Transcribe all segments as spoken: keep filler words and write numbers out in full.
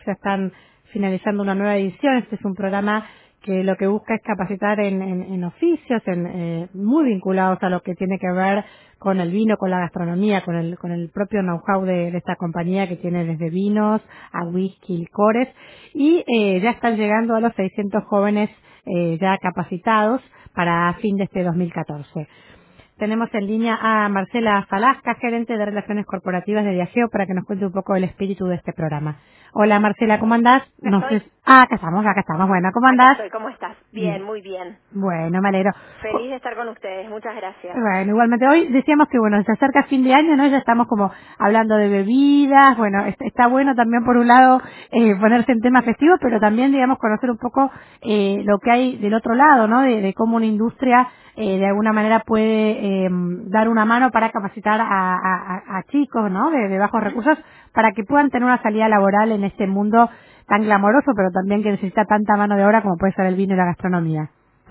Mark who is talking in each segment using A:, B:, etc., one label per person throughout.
A: ya están finalizando una nueva edición. Este es un programa que lo que busca es capacitar en, en, en oficios, en, eh, muy vinculados a lo que tiene que ver con el vino, con la gastronomía, con el, con el propio know-how de, de esta compañía que tiene desde vinos a whisky, licores, y eh, ya están llegando a los seiscientos jóvenes eh, ya capacitados para fin de este dos mil catorce. Tenemos en línea a Marcela Falasca, gerente de Relaciones Corporativas de Diageo, para que nos cuente un poco el espíritu de este programa. Hola Marcela, ¿cómo andás?
B: Acá
A: No sé.
B: estoy.
A: Ah, acá estamos, acá estamos. Bueno, ¿cómo
B: Acá
A: andás?
B: estoy. ¿Cómo estás?
A: Bien.
B: Bien, muy bien.
A: Bueno, me alegro.
B: Feliz de estar con ustedes. Muchas gracias.
A: Bueno, igualmente hoy decíamos que bueno, se acerca fin de año, ¿no? Ya estamos como hablando de bebidas, bueno, es- está bueno también por un lado eh, ponerse en temas festivos, pero también, digamos, conocer un poco eh, lo que hay del otro lado, ¿no? De, de cómo una industria eh, de alguna manera puede eh, dar una mano para capacitar a, a- a- a chicos, ¿no? De, de bajos
B: Ujú.
A: recursos para que puedan tener una salida laboral en este mundo tan glamoroso, pero también que necesita tanta mano de obra como puede ser el vino y la gastronomía.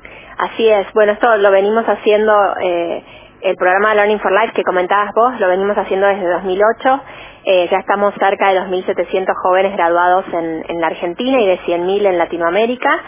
B: Así es. Bueno, esto lo venimos haciendo, eh, el programa Learning for Life que comentabas vos, lo venimos haciendo desde dos mil ocho. Eh, ya estamos cerca de dos mil setecientos jóvenes graduados en, en la Argentina y de cien mil en Latinoamérica.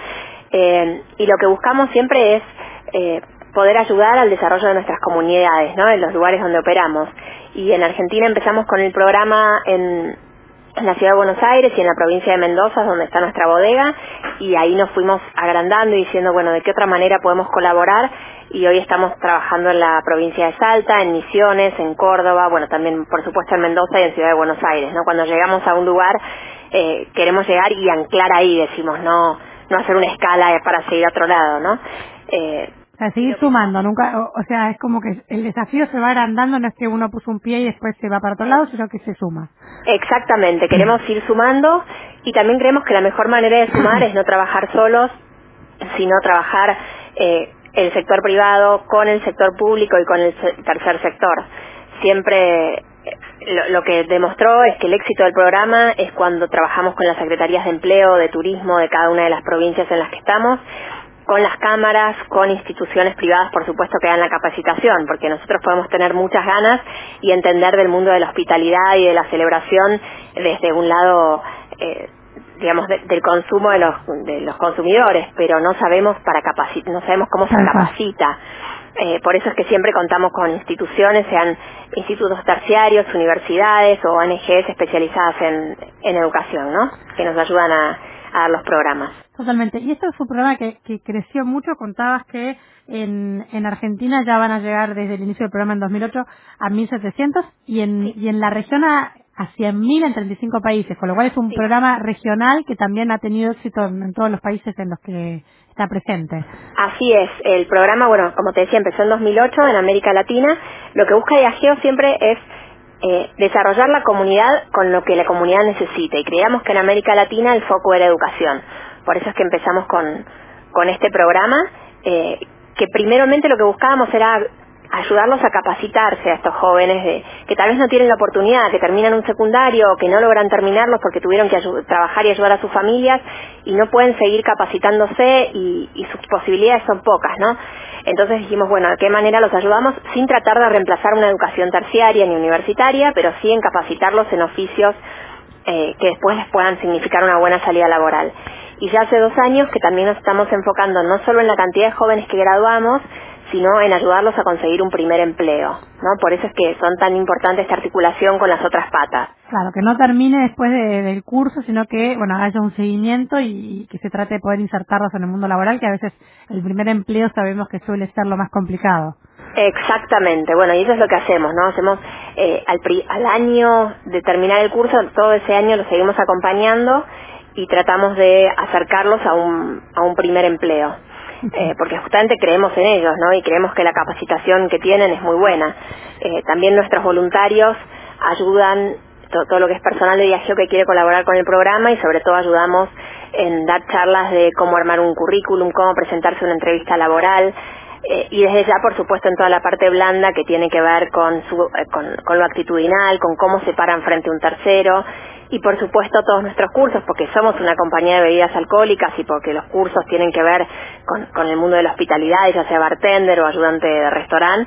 B: Eh, y lo que buscamos siempre es eh, poder ayudar al desarrollo de nuestras comunidades, ¿no? En los lugares donde operamos. Y en Argentina empezamos con el programa en en la ciudad de Buenos Aires y en la provincia de Mendoza, donde está nuestra bodega, y ahí nos fuimos agrandando y diciendo, bueno, de qué otra manera podemos colaborar, y hoy estamos trabajando en la provincia de Salta, en Misiones, en Córdoba, bueno, también por supuesto en Mendoza y en Ciudad de Buenos Aires, ¿no? Cuando llegamos a un lugar, eh, queremos llegar y anclar ahí, decimos, no, no hacer una escala para seguir a otro lado, ¿no? Eh,
A: O sea,
B: y
A: seguir
B: lo que
A: sumando, nunca, o, o sea, es como que el desafío se va agrandando, no es que uno puso un pie y después se va para otro
B: es
A: lado, sino que se suma.
B: Exactamente, queremos ir sumando y también creemos que la mejor manera de sumar es no trabajar solos, sino trabajar eh, el sector privado con el sector público y con el se- tercer sector. Siempre eh, lo, lo que demostró es que el éxito del programa es cuando trabajamos con las secretarías de empleo, de turismo de cada una de las provincias en las que estamos, con las cámaras, con instituciones privadas, por supuesto, que dan la capacitación, porque nosotros podemos tener muchas ganas y entender del mundo de la hospitalidad y de la celebración desde un lado, eh, digamos, de- del consumo de los, de los consumidores, pero no sabemos para capaci- no sabemos cómo se
A: Tal cual.
B: capacita. Eh, por eso es que siempre contamos con instituciones, sean institutos terciarios, universidades o O N Ges especializadas en, en educación, ¿no? Que nos ayudan a, a dar los programas.
A: Totalmente. Y esto es un programa que, que creció mucho. Contabas que en, en Argentina ya van a llegar desde el inicio del programa en dos mil ocho a mil setecientos y en,
B: Sí,
A: y en la región a, a cien mil en treinta y cinco países, con lo cual es un
B: sí.
A: programa regional que también ha tenido éxito en, en todos los países en los que está presente.
B: Así es, el programa, bueno, como te decía, empezó en dos mil ocho en América Latina. Lo que busca Diageo siempre es eh, desarrollar la comunidad con lo que la comunidad necesita. Y creíamos que en América Latina el foco era educación. Por eso es que empezamos con, con este programa, eh, que primeramente lo que buscábamos era ayudarlos a capacitarse a estos jóvenes de, que tal vez no tienen la oportunidad, que terminan un secundario o que no logran terminarlos porque tuvieron que ayu- trabajar y ayudar a sus familias y no pueden seguir capacitándose y, y sus posibilidades son pocas, ¿no? Entonces dijimos, bueno, ¿de qué manera los ayudamos? Sin tratar de reemplazar una educación terciaria ni universitaria, pero sí en capacitarlos en oficios eh, que después les puedan significar una buena salida laboral. Y ya hace dos años que también nos estamos enfocando no solo en la cantidad de jóvenes que graduamos, sino en ayudarlos a conseguir un primer empleo, ¿no? Por eso es que son tan importantes esta articulación con las otras patas.
A: Claro, que no termine después de- del curso, sino que, bueno, haya un seguimiento y, y que se trate de poder insertarlos en el mundo laboral, que a veces el primer empleo sabemos que suele ser lo más complicado.
B: Exactamente, bueno, y eso es lo que hacemos, ¿no? Hacemos eh, al, pri- al año de terminar el curso, todo ese año lo seguimos acompañando y tratamos de acercarlos a un, a un primer empleo, eh, porque justamente creemos en ellos, ¿no? Y creemos que la capacitación que tienen es muy buena. Eh, también nuestros voluntarios ayudan, to- todo lo que es personal de Diageo que quiere colaborar con el programa, y sobre todo ayudamos en dar charlas de cómo armar un currículum, cómo presentarse a una entrevista laboral, eh, y desde ya, por supuesto, en toda la parte blanda que tiene que ver con, su, eh, con, con lo actitudinal, con cómo se paran frente a un tercero, y por supuesto todos nuestros cursos, porque somos una compañía de bebidas alcohólicas y porque los cursos tienen que ver con, con el mundo de la hospitalidad, ya sea bartender o ayudante de restaurante.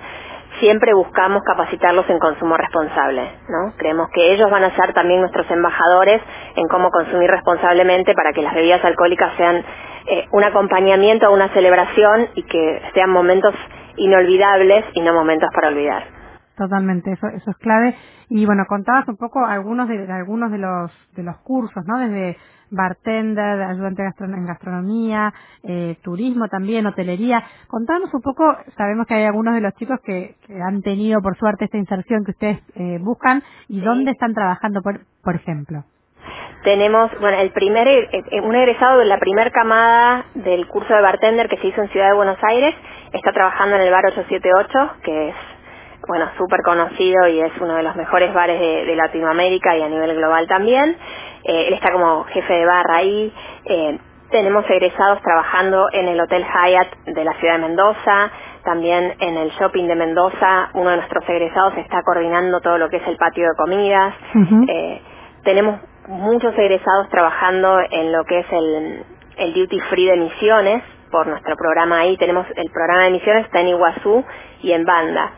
B: siempre buscamos capacitarlos en consumo responsable, ¿no? Creemos que ellos van a ser también nuestros embajadores en cómo consumir responsablemente para que las bebidas alcohólicas sean eh, un acompañamiento a una celebración y que sean momentos inolvidables y no momentos para olvidar.
A: Totalmente, eso eso es clave. Y bueno, contabas un poco algunos de, de algunos de los de los cursos, ¿no? Desde bartender, ayudante gastron- en gastronomía, eh, turismo también, hotelería. Contanos un poco, sabemos que hay algunos de los chicos que, que han tenido por suerte esta inserción que ustedes eh, buscan, y
B: Sí.
A: dónde están trabajando, por, por ejemplo.
B: Tenemos, bueno, el primer, eh, un egresado de la primer camada del curso de bartender que se hizo en Ciudad de Buenos Aires, está trabajando en el bar ocho siete ocho, que es, bueno, súper conocido y es uno de los mejores bares de, de Latinoamérica y a nivel global también. Eh, él está como jefe de barra ahí. Eh, tenemos egresados trabajando en el Hotel Hyatt de la ciudad de Mendoza, también en el shopping de Mendoza. Uno de nuestros egresados está coordinando todo lo que es el patio de comidas.
A: Uh-huh.
B: Eh, tenemos muchos egresados trabajando en lo que es el, el duty free de Misiones, por nuestro programa ahí. Tenemos el programa de Misiones, está en Iguazú y en Banda.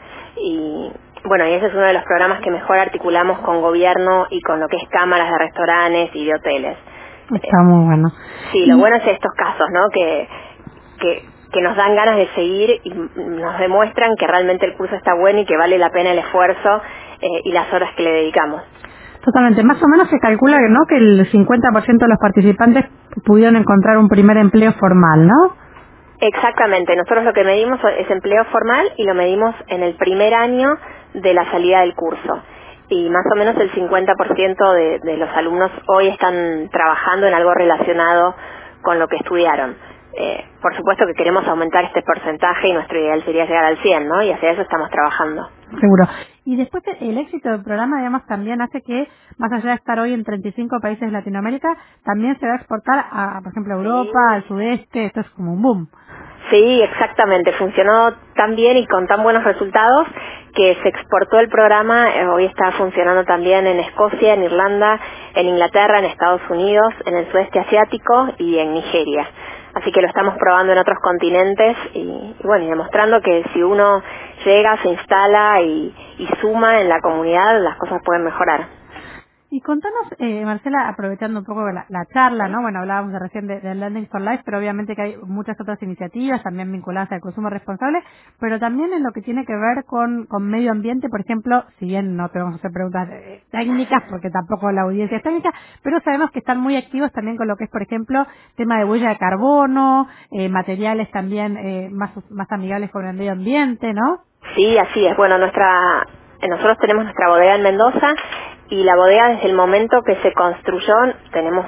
B: Y bueno, y ese es uno de los programas que mejor articulamos con gobierno y con lo que es cámaras de restaurantes y de hoteles.
A: Está muy bueno.
B: Sí, lo
A: Y
B: bueno es estos casos, ¿no? Que, que, que nos dan ganas de seguir y nos demuestran que realmente el curso está bueno y que vale la pena el esfuerzo eh, y las horas que le dedicamos.
A: totalmente, más o menos se calcula, ¿no?, que el cincuenta por ciento de los participantes pudieron encontrar un primer empleo formal, ¿no?
B: Exactamente, nosotros lo que medimos es empleo formal y lo medimos en el primer año de la salida del curso. Y más o menos el cincuenta por ciento de, de los alumnos hoy están trabajando en algo relacionado con lo que estudiaron. Eh, por supuesto que queremos aumentar este porcentaje y nuestro ideal sería llegar al cien, ¿no? Y hacia eso estamos trabajando.
A: Seguro. Y después eh, el éxito del programa, digamos, también hace que, más allá de estar hoy en treinta y cinco países de Latinoamérica, también se va a exportar a, por ejemplo, a Europa,
B: Sí.
A: al sudeste. Esto es como un boom.
B: Sí, exactamente. Funcionó tan bien y con tan buenos resultados que se exportó el programa. Eh, hoy está funcionando también en Escocia, en Irlanda, en Inglaterra, en Estados Unidos, en el sudeste asiático y en Nigeria. Así que lo estamos probando en otros continentes y, y bueno, y demostrando que si uno llega, se instala y, y suma en la comunidad, las cosas pueden mejorar.
A: Y contanos, eh, Marcela, aprovechando un poco la, la charla, ¿no? Bueno, hablábamos de recién de, de Lending for Life, pero obviamente que hay muchas otras iniciativas también vinculadas al consumo responsable, pero también en lo que tiene que ver con, con medio ambiente, por ejemplo, si bien no te vamos a hacer preguntas eh, técnicas, porque tampoco la audiencia es técnica, pero sabemos que están muy activos también con lo que es, por ejemplo, tema de huella de carbono, eh, materiales también eh, más, más amigables con el medio ambiente, ¿no?
B: Sí, así es. Bueno, nuestra eh, nosotros tenemos nuestra bodega en Mendoza y la bodega desde el momento que se construyó, tenemos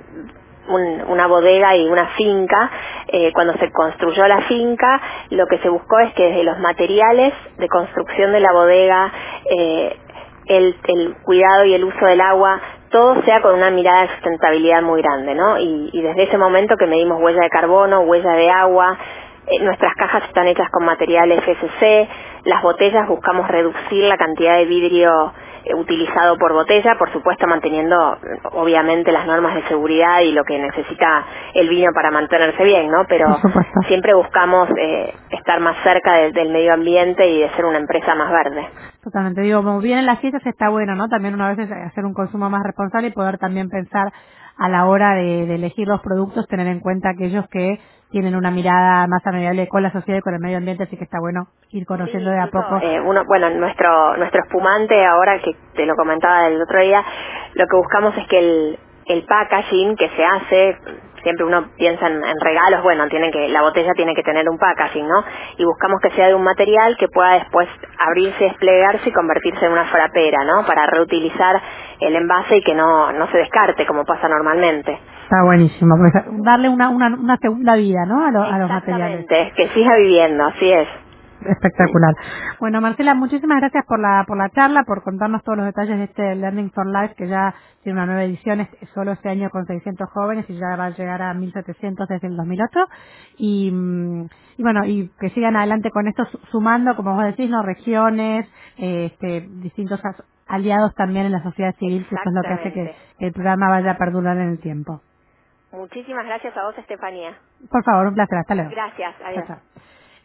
B: un- una bodega y una finca. Eh, cuando se construyó la finca, lo que se buscó es que desde los materiales de construcción de la bodega, eh, el, el cuidado y el uso del agua, todo sea con una mirada de sustentabilidad muy grande, ¿no? Y, y desde ese momento que medimos huella de carbono, huella de agua, eh, nuestras cajas están hechas con material F S C, las botellas buscamos reducir la cantidad de vidrio eh, utilizado por botella, por supuesto manteniendo eh, obviamente las normas de seguridad y lo que necesita el vino para mantenerse bien, ¿no?
A: Por
B: Pero
A: supuesto.
B: siempre buscamos eh, estar más cerca de- del medio ambiente y de ser una empresa más verde.
A: Totalmente, digo, como vienen las fiestas está bueno, ¿no? También una vez hacer un consumo más responsable y poder también pensar a la hora de, de elegir los productos, tener en cuenta aquellos que tienen una mirada más amigable con la sociedad y con el medio ambiente, así que está bueno ir conociendo
B: Sí,
A: de a
B: incluso
A: poco.
B: eh, uno, bueno, nuestro nuestro espumante ahora que te lo comentaba el otro día, lo que buscamos es que el el packaging que se hace, siempre uno piensa en, en regalos, bueno, tiene que la botella tiene que tener un packaging, ¿no? Y buscamos que sea de un material que pueda después abrirse, desplegarse y convertirse en una frapera, ¿no? Para reutilizar el envase y que no no se descarte como pasa normalmente.
A: Está buenísimo, pues darle una, una, una segunda vida, ¿no? A, lo- a los materiales.
B: Exactamente, que siga viviendo, así es.
A: Espectacular. Bueno, Marcela, muchísimas gracias por la por la charla, por contarnos todos los detalles de este Learning for Life, que ya tiene una nueva edición este- solo este año con seiscientos jóvenes y ya va a llegar a mil setecientos desde el dos mil ocho. Y, mm, y bueno, y que sigan adelante con esto, su- sumando, como vos decís, ¿no? Regiones, eh, este, distintos as- aliados también en la sociedad civil, que eso es lo que hace que
B: Exactamente.
A: el programa vaya a perdurar en el tiempo.
B: Muchísimas gracias a vos, Estefanía.
A: Por favor, un placer. Hasta luego.
B: Gracias,
A: Chao,
B: adiós.
A: chao.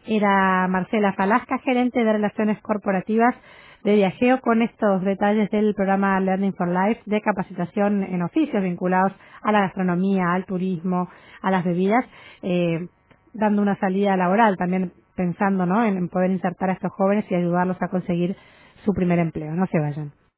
A: Era Marcela Falasca, gerente de Relaciones Corporativas de Viajeo, con estos detalles del programa Learning for Life de capacitación en oficios vinculados a la gastronomía, al turismo, a las bebidas, eh, dando una salida laboral, también pensando, ¿no?, en, en poder insertar a estos jóvenes y ayudarlos a conseguir su primer empleo. No se vayan.